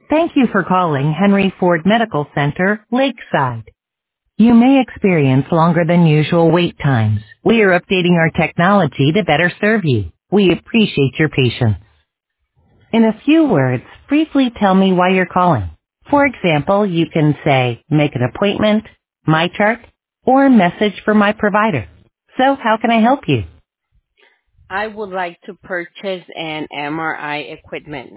Thank you for calling Henry Ford Medical Center, Lakeside. You may experience longer than usual wait times. We are updating our technology to better serve you. We appreciate your patience. In a few words, briefly tell me why you're calling. For example, you can say, make an appointment, my chart, or message for my provider. So how can I help you? I would like to purchase an MRI equipment.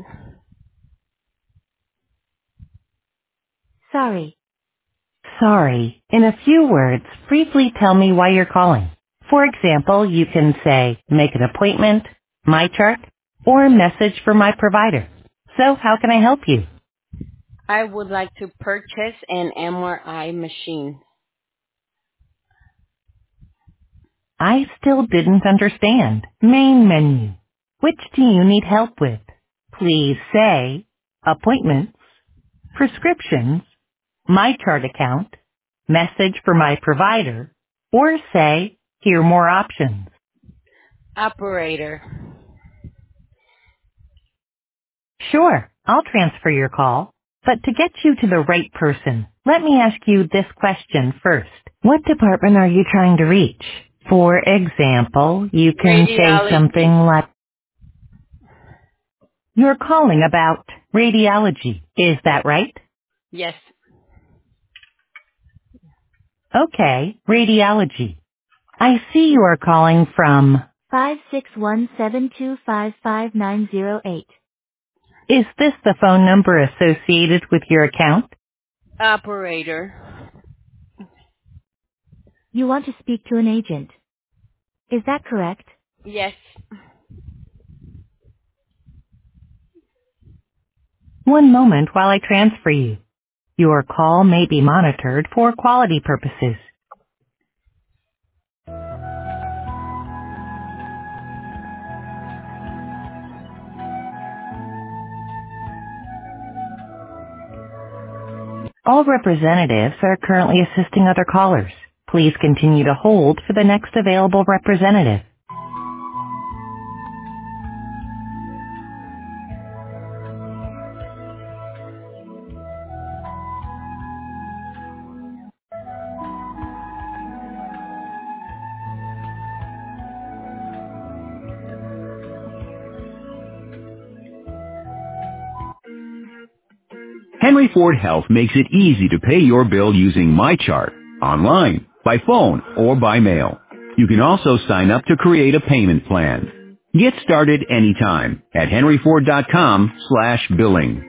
Sorry. Sorry. In a few words, briefly tell me why you're calling. For example, you can say, make an appointment, my chart, or message for my provider. So how can I help you? I would like to purchase an MRI machine. I still didn't understand. Main menu. Which do you need help with? Please say, appointments, prescriptions, my chart account, message for my provider, or say, hear more options. Operator. Sure, I'll transfer your call. But to get you to the right person, let me ask you this question first. What department are you trying to reach? For example, you can say something Radiology. like, you're calling about radiology. Is that right? Yes. Okay, radiology. I see you are calling from 56172555908. Is this the phone number associated with your account? Operator. You want to speak to an agent. Is that correct? Yes. One moment while I transfer you. Your call may be monitored for quality purposes. All representatives are currently assisting other callers. Please continue to hold for the next available representative. Henry Ford Health makes it easy to pay your bill using MyChart, online, by phone, or by mail. You can also sign up to create a payment plan. Get started anytime at henryford.com/billing.